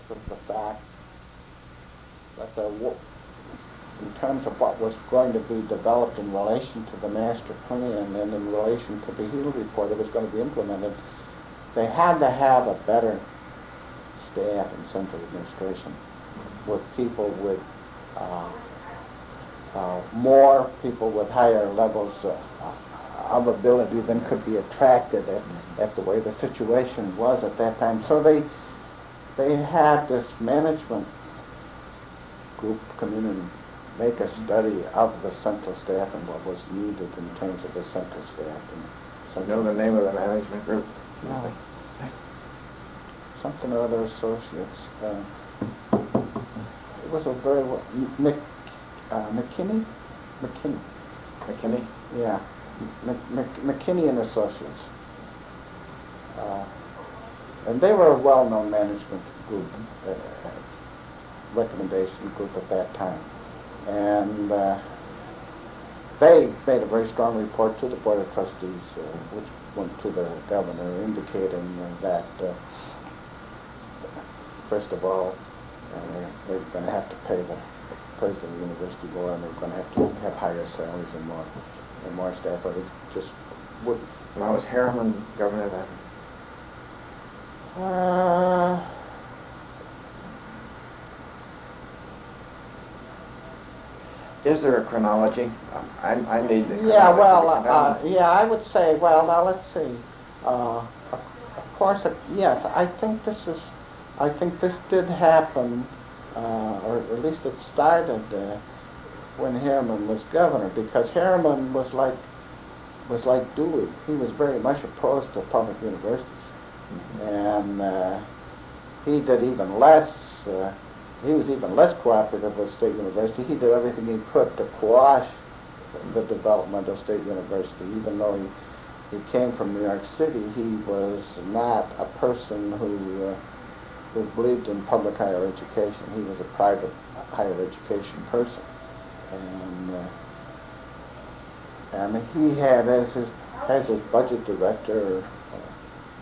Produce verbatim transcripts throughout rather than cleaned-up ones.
of the fact that there wa- in terms of what was going to be developed in relation to the master plan and in relation to the Heald report that was going to be implemented, they had to have a better staff in central administration with people with uh, uh, more people with higher levels uh, of ability than could be attracted at, at the way the situation was at that time. So they they had this management group come in and make a study of the central staff and what was needed in terms of the central staff. And So know the name of the management group? No. Something or other associates. Uh, it was a very well, Mc, uh, McKinney? McKinney. McKinney? Yeah. Mc, Mc, McKinney and Associates. Uh, and they were a well-known management group, uh, recommendation group at that time. And uh, they made a very strong report to the Board of Trustees, uh, which went to the governor, indicating uh, that, uh, first of all, uh, they're going to have to pay the president of the university more, and they're going to have to have higher salaries and more and more staff, but it just wouldn't. Now, was Harriman governor then? Uh, Is there a chronology? Um, I, I need the chronology. yeah, well, uh, uh, yeah, I would say, well, now let's see. Uh, of, of course, uh, yes, I think this is, I think this did happen, uh, or at least it started uh, when Harriman was governor, because Harriman was like, was like Dewey. He was very much opposed to public universities. Mm-hmm. And uh, he did even less, uh, he was even less cooperative with State University. He did everything he could to quash the development of State University. Even though he, he came from New York City, he was not a person who, uh, who believed in public higher education. He was a private higher education person. And, uh, and he had as his, as his budget director uh,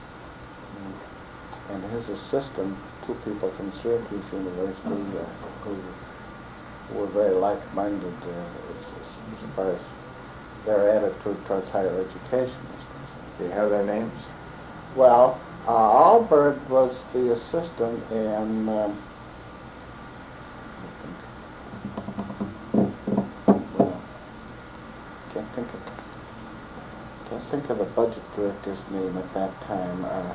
and his assistant two people from Syracuse University uh, who were very like-minded uh, as, as far as their attitude towards higher education. Do you have their names? Well, uh, Allbird was the assistant, and um, well, can't think of can't think of the budget director's name at that time. Uh,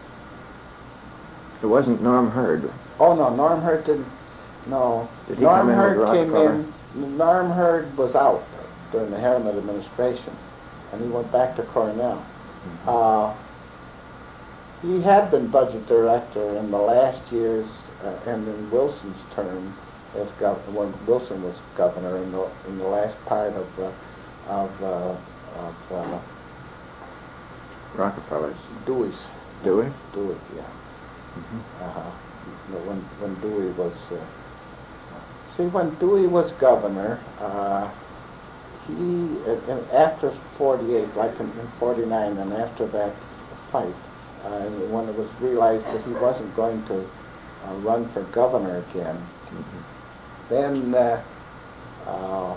It wasn't Norm Hurd. Oh no, Norm Hurd didn't. No, Did he Norm come in Hurd with came Rockefeller? in. Norm Hurd was out during the Harriman administration, and he went back to Cornell. Mm-hmm. uh, he had been budget director in the last years, uh, and in Wilson's term as governor, when Wilson was governor, in the in the last part of uh, of uh, of uh, Rockefeller's. Dewey's. Dewey? Dewey, yeah. Mm-hmm. Uh-huh. When when Dewey was, uh, see, when Dewey was governor, uh, he uh, after forty-eight, like in, in forty-nine, and after that fight, uh, when it was realized that he wasn't going to uh, run for governor again, mm-hmm. then uh, uh,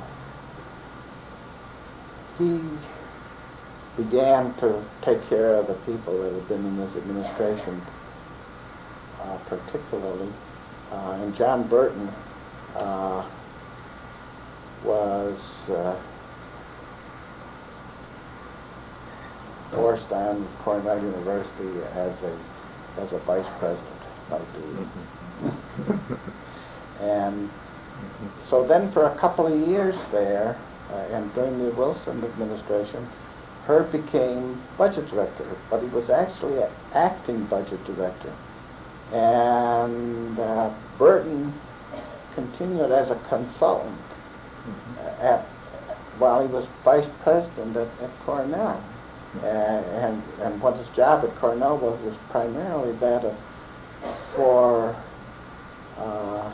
he began to take care of the people that had been in his administration. Uh, particularly, uh, and John Burton uh, was uh, forced on Cornell University as a as a vice president by Dewey. And so then for a couple of years there, uh, and during the Wilson administration, Hurd became budget director, but he was actually an acting budget director. And uh, Burton continued as a consultant mm-hmm. at, while he was vice president at, at Cornell. Mm-hmm. and, and and what his job at Cornell was was primarily that of for uh,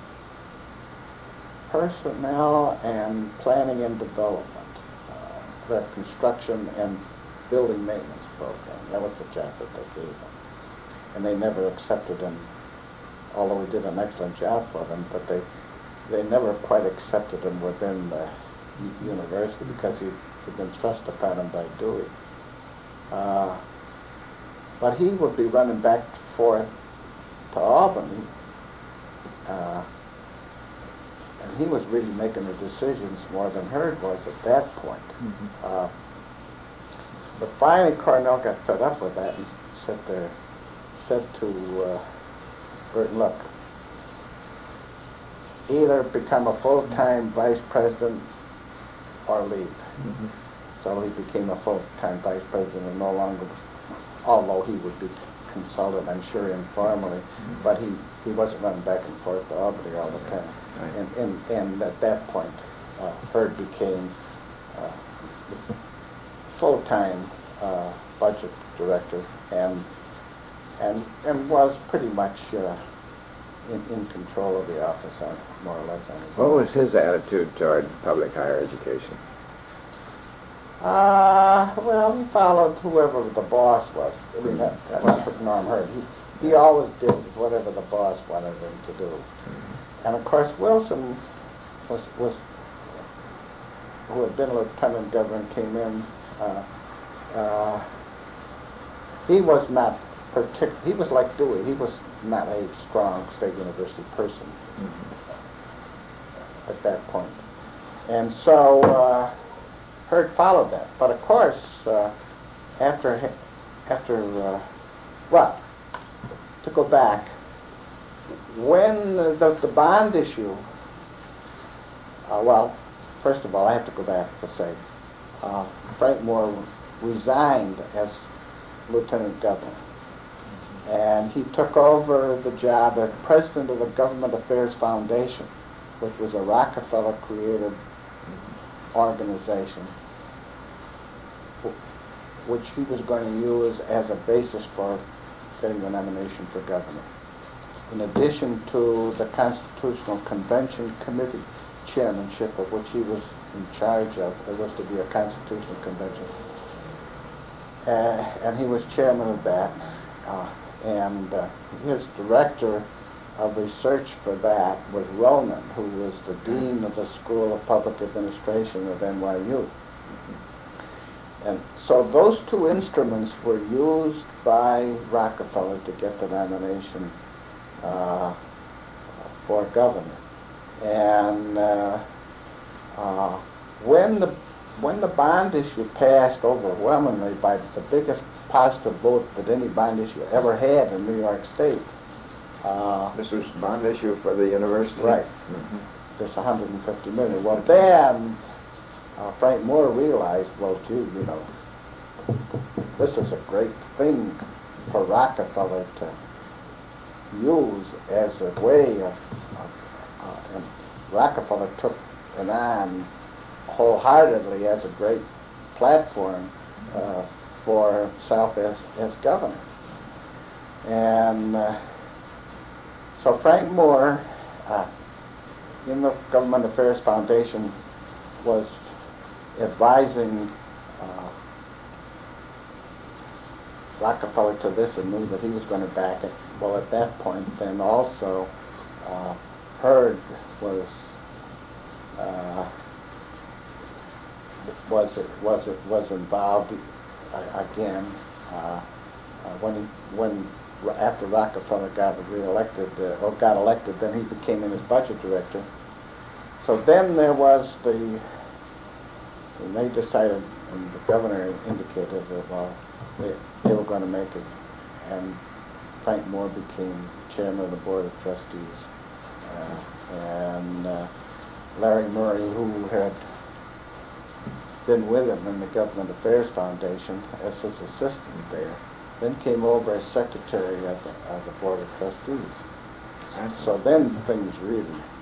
personnel and planning and development, uh, the construction and building maintenance program. That was the job that they gave him. And they never accepted him although he did an excellent job for them, but they they never quite accepted him within the u- university because he had been thrust upon him by Dewey. Uh, but he would be running back and forth to Albany, uh, and he was really making the decisions more than Hurd was at that point. Mhm. Uh, but finally Cornell got fed up with that and said, there, said to uh, Burton, look, either become a full-time vice president or leave. Mhm. So he became a full-time vice president and no longer, although he would be consulted, I'm sure, informally, Mhm. but he, he wasn't running back and forth to Albany all the time. Right. And, and, and at that point, uh, Hurd became uh, full-time uh, budget director and, and, and was pretty much uh, in, in control of the office, on, more or less. On his What own. was his attitude toward public higher education? Uh, well, he followed whoever the boss was. I mean, that, that's what Norm Hurd. He, he always did whatever the boss wanted him to do. And of course, Wilson was, was who had been lieutenant governor and came in. Uh, uh, he was not particular. He was like Dewey. He was not a strong state university person Mhm. at that point. And so uh, Hurd followed that. But of course, uh, after, he- after uh, well, to go back, when the, the bond issue, uh, well, first of all, I have to go back to say, uh, Frank Moore resigned as lieutenant governor. And he took over the job as president of the Government Affairs Foundation, which was a Rockefeller-created organization, wh- which he was going to use as a basis for getting the nomination for governor. In addition to the Constitutional Convention Committee chairmanship, of which he was in charge of, there was to be a Constitutional Convention. Uh, and he was chairman of that. Uh, and uh, his director of research for that was Ronan, who was the dean of the School of Public Administration of N Y U. And so those two instruments were used by Rockefeller to get the nomination uh, for governor. And uh, uh, when the when the bond issue passed overwhelmingly by the biggest positive vote that any bond issue ever had in New York State, uh, This was bond issue for the university? Right. Mhm. this one hundred fifty million. Well, then uh, Frank Moore realized, well, gee, you know, this is a great thing for Rockefeller to use as a way of, of uh, and Rockefeller took it on wholeheartedly as a great platform uh, for himself as, as governor. And uh, so Frank Moore, uh, in the Government Affairs Foundation, was advising uh, Rockefeller to this and knew that he was going to back it. Well, at that point, then also uh, Hurd was uh, was it was it was involved uh, again uh, uh, when he when after Rockefeller got reelected uh, or got elected, then he became in his budget director. So then there was the, and they decided, and the governor indicated that, well, they, they were going to make it. And Frank Moore became chairman of the board of trustees. Uh, and uh, Larry Murray, who had been with him in the Government Affairs Foundation as his assistant there, then came over as secretary of the, of the board of trustees. And so then things really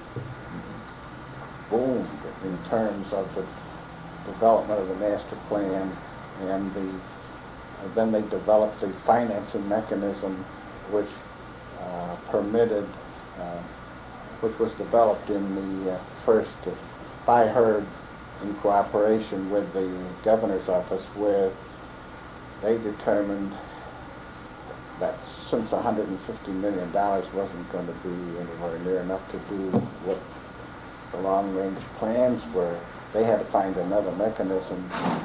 boomed in terms of the development of the master plan, and the uh, then they developed the financing mechanism which uh, permitted, uh, which was developed in the uh, first uh, by Hurd in cooperation with the governor's office, where they determined that since one hundred fifty million dollars wasn't going to be anywhere near enough to do what the long-range plans were, they had to find another mechanism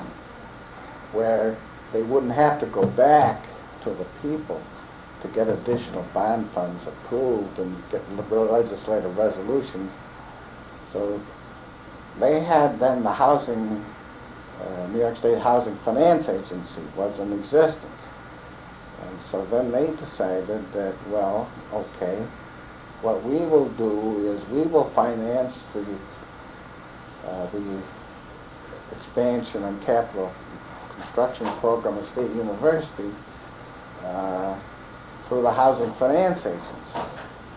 where they wouldn't have to go back to the people to get additional bond funds approved and get legislative resolutions. So they had then the housing, uh, New York State Housing Finance Agency was in existence. And so then they decided that, well, okay, what we will do is we will finance the, uh, the expansion and capital construction program at State University uh, through the Housing Finance Agency.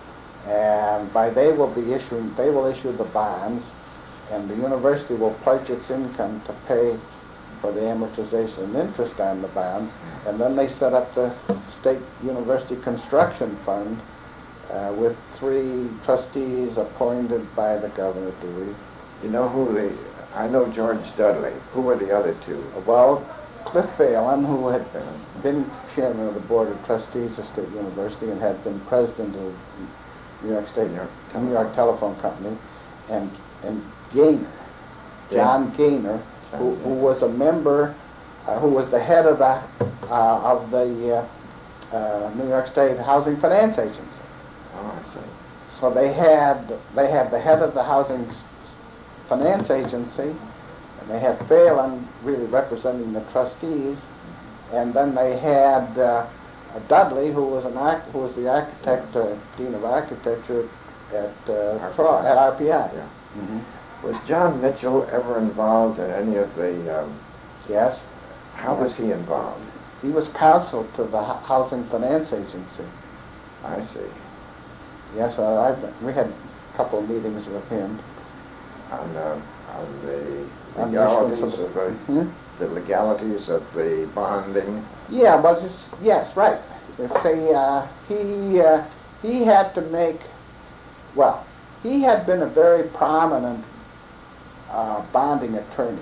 And by they will be issuing, they will issue the bonds, and the university will pledge its income to pay for the amortization and interest on the bonds, and then they set up the State University Construction Fund uh, with three trustees appointed by the Governor Dewey. You know who the, I know George Dudley. Who were the other two? Well, Cliff Phelan, who had been chairman of the Board of Trustees of State University and had been president of New York State, New York, New York Telephone Company, and, and Gaynor, John Gaynor, who, who was a member, uh, who was the head of the uh, of the uh, uh, New York State Housing Finance Agency. Oh, I see. So they had they had the head of the Housing Finance Agency, and they had Phelan really representing the trustees, and then they had uh, Dudley, who was an arch who was the architect, uh, dean of architecture at uh, Troy, at R P I. Yeah. Mm-hmm. Was John Mitchell ever involved in any of the, um, Yes. how was he involved? He was counsel to the Hou- Housing Finance Agency. I see. Yes, uh, I've, we had a couple of meetings with him. On, uh, on the On the legalities issuance of of- the, Hmm? the legalities of the bonding. Yeah, but it's, yes, right. See, uh, he, uh, he had to make, well, he had been a very prominent uh, bonding attorney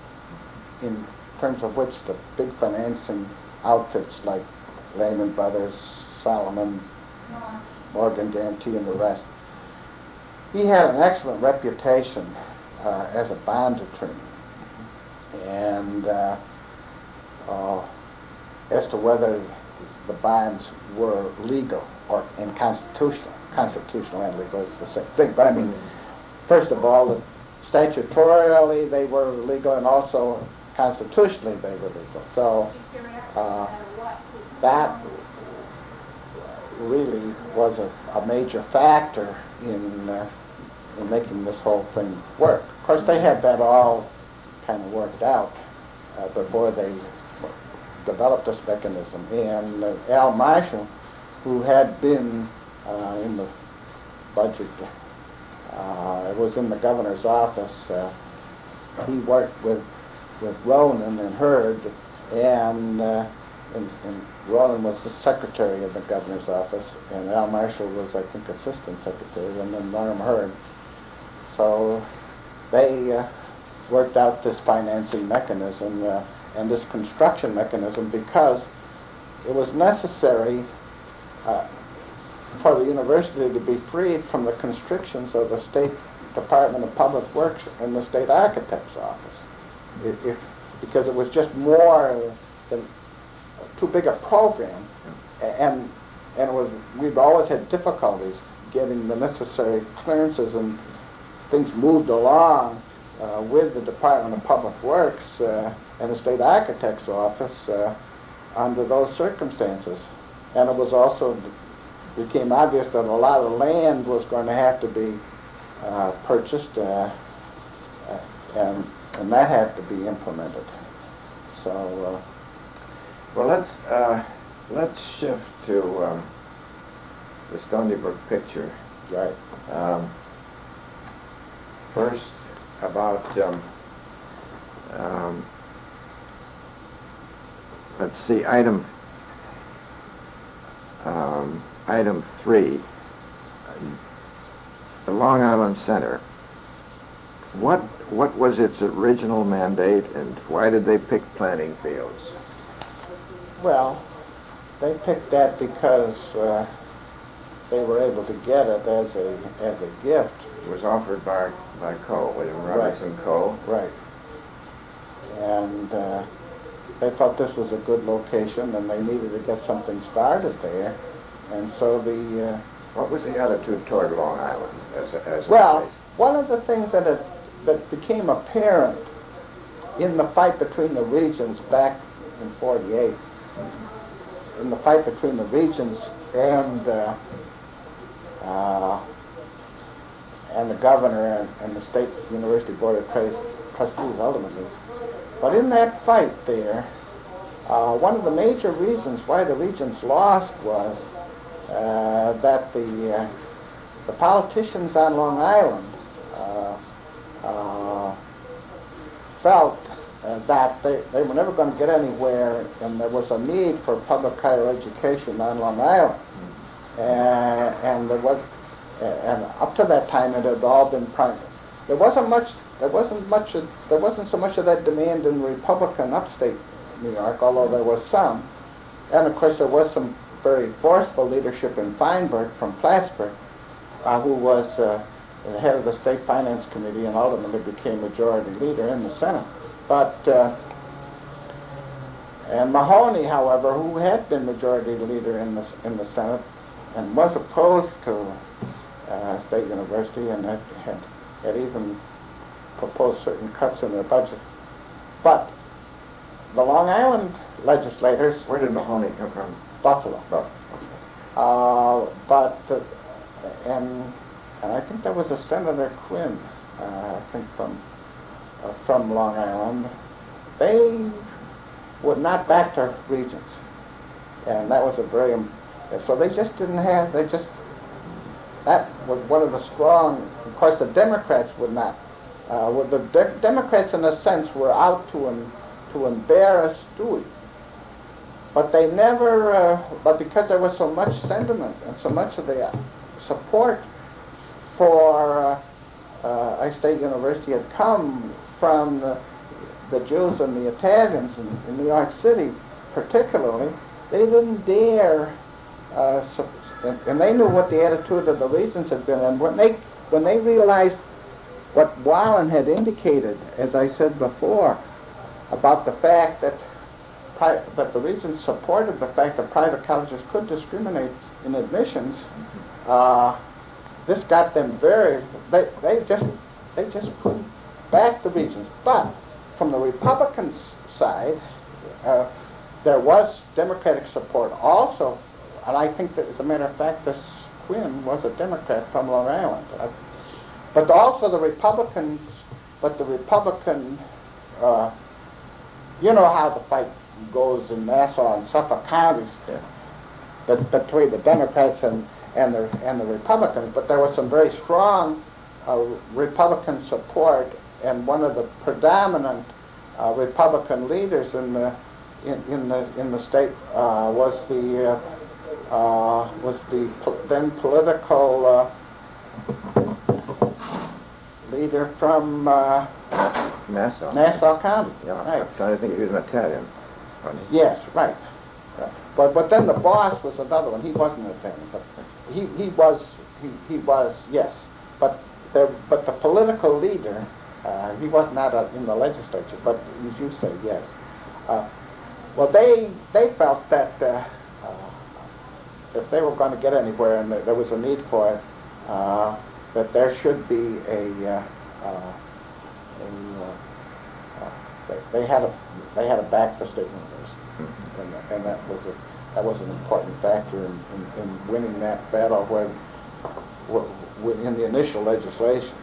in terms of which the big financing outfits like Lehman Brothers, Solomon, Morgan Guarantee, and the rest. He had an excellent reputation uh, as a bond attorney. And uh, uh, as to whether the bonds were legal or and constitutional, constitutional and legal is the same thing. But I mean, first of all, statutorily they were legal, and also constitutionally they were legal. So uh, that really was a, a major factor in uh, in making this whole thing work. Of course, they had that all kind of worked out uh, before they developed this mechanism. And uh, Al Marshall, who had been uh, in the budget, uh, was in the governor's office. Uh, he worked with with Ronan and Hurd, and, uh, and, and Ronan was the secretary of the governor's office, and Al Marshall was, I think, assistant secretary, and then Norm Hurd. So they uh, worked out this financing mechanism uh, and this construction mechanism because it was necessary uh, for the university to be freed from the constrictions of the State Department of Public Works and the State Architect's Office. If, if, because it was just more than too big a program, and and it was we've always had difficulties getting the necessary clearances, and things moved along uh, with the Department of Public Works uh, and the State Architect's Office uh, under those circumstances. And it was also became obvious that a lot of land was going to have to be uh, purchased, uh, uh, and and that had to be implemented. So, uh, well, let's uh, let's shift to um, the Stony Brook picture. right. Um, first, about um, um, let's see, item um, item three, the Long Island Center. What what was its original mandate, and why did they pick planting fields? Well, they picked that because uh, they were able to get it as a as a gift. It was offered by by Cole, William Robinson Cole. Right. And uh, they thought this was a good location, and they needed to get something started there. And so the uh, What was the attitude toward Long Island as a, as a well, place? one of the things that it, that became apparent in the fight between the regions back in forty-eight, in the fight between the regions and uh, uh, and the governor and, and the state university board of trustees ultimately. But in that fight there, uh, one of the major reasons why the regions lost was uh, that the uh, the politicians on Long Island uh, uh, felt uh, that they, they were never going to get anywhere, and there was a need for public higher education on Long Island. Uh, and there was, uh, and up to that time, it had all been private. There wasn't much. There wasn't much. Of, there wasn't so much of that demand in Republican upstate New York, although there was some. And of course, there was some very forceful leadership in Feinberg from Plattsburgh, uh, who was uh, the head of the State Finance Committee and ultimately became majority leader in the Senate. But uh, and Mahoney, however, who had been majority leader in the in the Senate and was opposed to uh, State University and had, had had even proposed certain cuts in their budget. But the Long Island legislators, Where did Mahoney come from? Buffalo. Oh, Uh, but, uh, and, and I think there was a Senator Quinn, uh, I think from, uh, from Long Island. They would not back their regions. And that was a very, um, so they just didn't have, they just, that was one of the strong, of course the Democrats would not. Uh, well, the de Democrats in a sense were out to, em to embarrass Dewey. But they never, uh, but because there was so much sentiment and so much of the uh, support for uh, uh, I State University had come from the, the Jews and the Italians in, in New York City particularly, they didn't dare, uh, so, and, and they knew what the attitude of the regions had been, and when they, when they realized what Wallen had indicated, as I said before, about the fact that that the regions supported the fact that private colleges could discriminate in admissions, uh, this got them very, they, they just they just couldn't back the regions. But from the Republican side, uh, there was Democratic support also, and I think that as a matter of fact, this Quinn was a Democrat from Long Island. Uh, but also the Republicans, but the Republican, uh, you know how the fight goes in Nassau and Suffolk counties, yeah. but between the Democrats and and the and the Republicans. But there was some very strong uh, Republican support, and one of the predominant uh, Republican leaders in the in, in the in the state uh, was the uh, uh, was the po then political uh, leader from uh, Nassau. Nassau County. Yeah, Right. I'm trying to think if he was an Italian. Yes, right. right. But but then the boss was another one. He wasn't a thing, but he he was he, he was yes. But the but the political leader, uh, he was not a, in the legislature. But as you say, yes. Uh, well, they they felt that uh, uh, if they were going to get anywhere and there was a need for it, uh, that there should be a uh, uh, a uh, They, they had a they had a back the state university, mm-hmm. and, that, and that was a that was an important factor in, in, in winning that battle when, when in the initial legislation.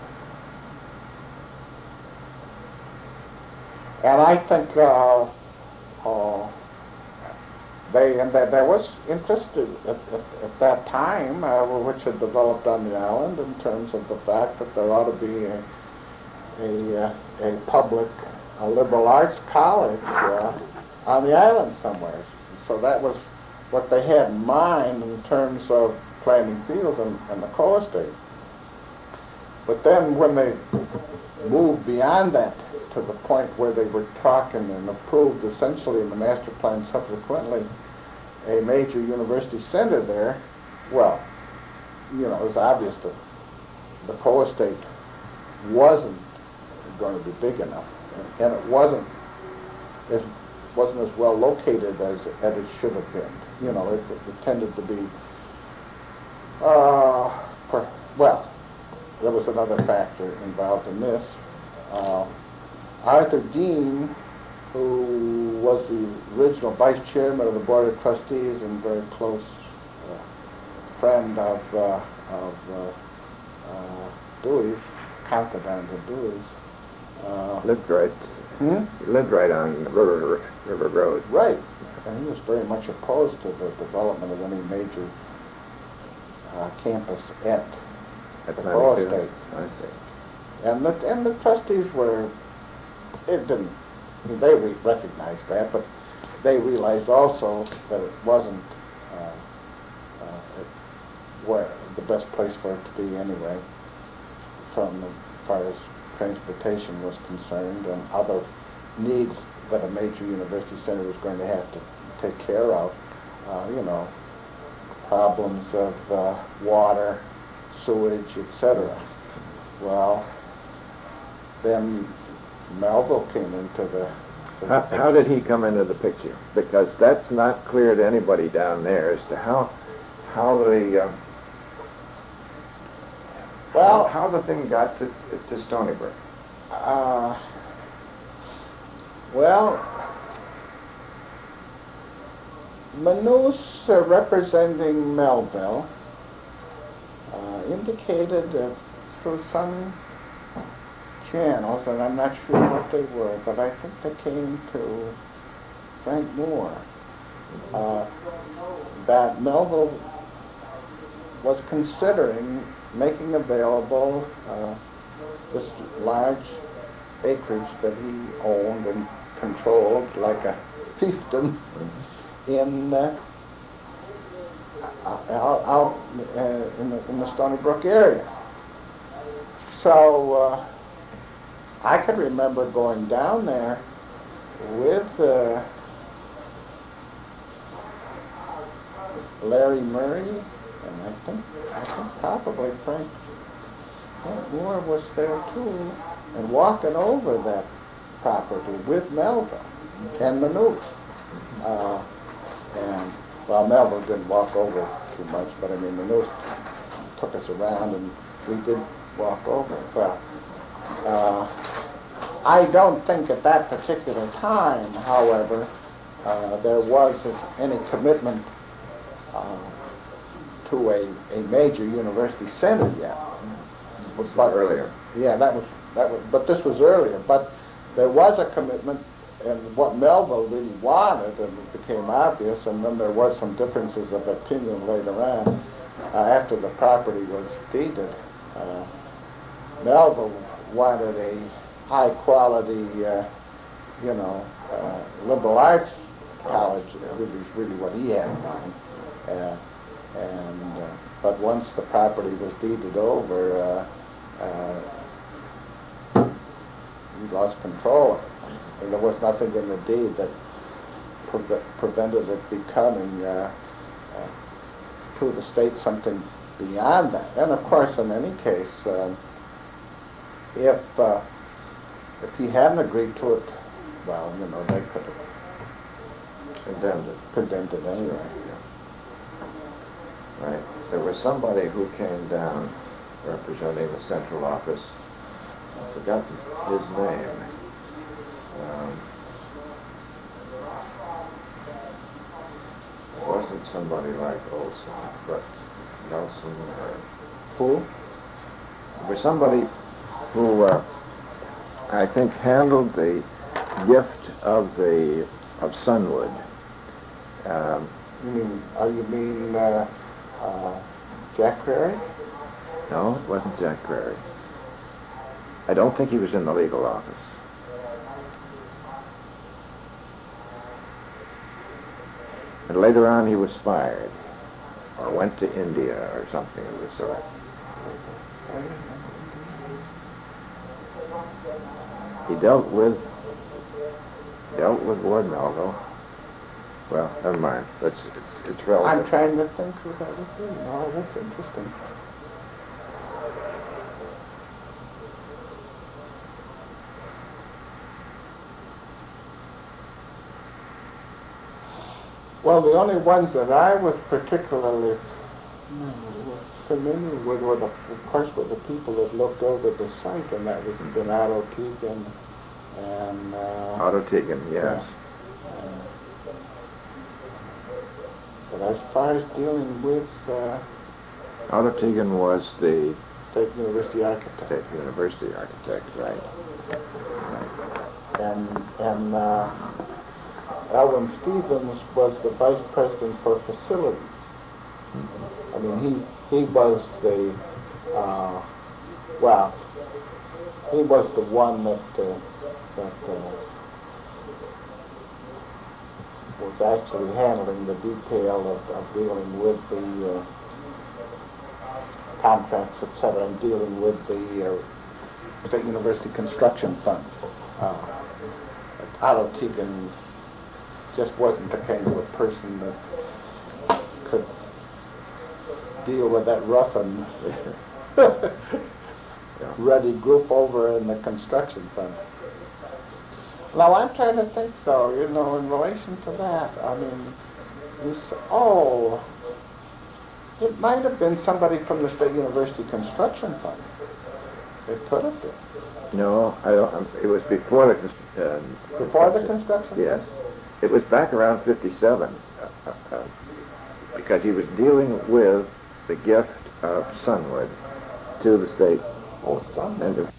And I think uh, uh, they and that there was interest at, at, at that time, uh, which had developed on the island in terms of the fact that there ought to be a a, uh, a public a liberal arts college uh, on the island somewhere. So that was what they had in mind in terms of planting fields and, and the coal estate. But then when they moved beyond that to the point where they were talking and approved essentially in the master plan subsequently a major university center there, well, you know, it was obvious that the Poe estate wasn't going to be big enough, and, and it wasn't it wasn't as well located as as it should have been. You know, it, it tended to be uh, per, well. There was another factor involved in this. Uh, Arthur Dean, who was the original vice chairman of the Board of Trustees and very close uh, friend of, uh, of uh, uh, Dewey's, confidant of Dewey's. Uh, Lived right. hmm? He lived right on River River Road. Right. And he was very much opposed to the development of any major uh, campus at At the Poe ninety-two. estate. I see. And the, and the trustees were, it didn't, they re- recognized that, but they realized also that it wasn't uh, uh, it, where the best place for it to be anyway, from as far as transportation was concerned and other needs that a major university center was going to have to take care of. Uh, you know, problems of uh, water, sewage, et cetera. Well, then Melville came into the... the How, how did he come into the picture? Because that's not clear to anybody down there as to how how the uh, well, how, how the thing got to to Stony Brook. uh, well, Manous, uh, representing Melville, uh, indicated uh, through some channels, and I'm not sure what they were, but I think they came to Frank Moore, uh, that Melville was considering making available uh, this large acreage that he owned and controlled like a fiefdom in uh, out, out uh, in, the, in the Stony Brook area. So uh, I can remember going down there with uh, Larry Murray, and I think I think probably Frank, Frank Moore was there too, and walking over that property with Melville and Manous. Uh, and well, Melville didn't walk over too much, but I mean Manous took us around, and we did walk over. Well, uh, I don't think at that particular time, however, uh, there was any commitment uh, to a, a major university center yet. But earlier. Yeah, that was that was. But this was earlier. But there was a commitment, and what Melville really wanted, and it became obvious. And then there was some differences of opinion later on, uh, after the property was deeded. Uh, Melville wanted a high quality, uh, you know, uh, liberal arts college. Really, really what he had in mind. Uh, and uh, but once the property was deeded over, uh, uh, he lost control of it. And there was nothing in the deed that pre- prevented it becoming uh, uh, to the state something beyond that. And of course, in any case, uh, if uh, if he hadn't agreed to it, well, you know, they could have Condemned it. condemned it anyway. Right. There was somebody who came down representing the central office. I've forgotten his name. Um, it wasn't somebody like Olson, but Nelson or... Who? There was somebody who, uh, I think, handled the gift of the of Sunwood. Um, You mean, uh, you mean uh, uh, Jack Prairie? no, it wasn't Jack Prairie. I don't think he was in the legal office. And later on he was fired, or went to India, or something of the sort. He dealt with, dealt with Ward Melville, Well, never mind. That's, it's, it's I'm relative. trying to think who that would be. Oh, that's interesting. Well, the only ones that I was particularly familiar with were, the, of course, were the people that looked over the site, and that was Donato Keegan and... Uh, Otto Tegan, yes. uh, but as far as dealing with uh, Otto Tegan was the State University architect, State University architect, right? and and uh, Alvin Stevens was the vice president for facilities. I mean, he he was the uh, well, he was the one that uh, that uh, was actually handling the detail of, of dealing with the uh, contracts, et cetera, and dealing with the uh, State University Construction Fund. Uh, Otto Tegan just wasn't the kind of a person that could deal with that rough and ready group over in the construction fund. Now I'm trying to think though, you know, in relation to that, I mean, you s oh, it might have been somebody from the State University Construction Fund. It could have been. No, I don't, um, it was before the... cons- Uh, Before the construction? Yes. It was back around fifty-seven, uh, uh, uh, because he was dealing with the gift of Sunwood to the state. Oh, Sunwood. And the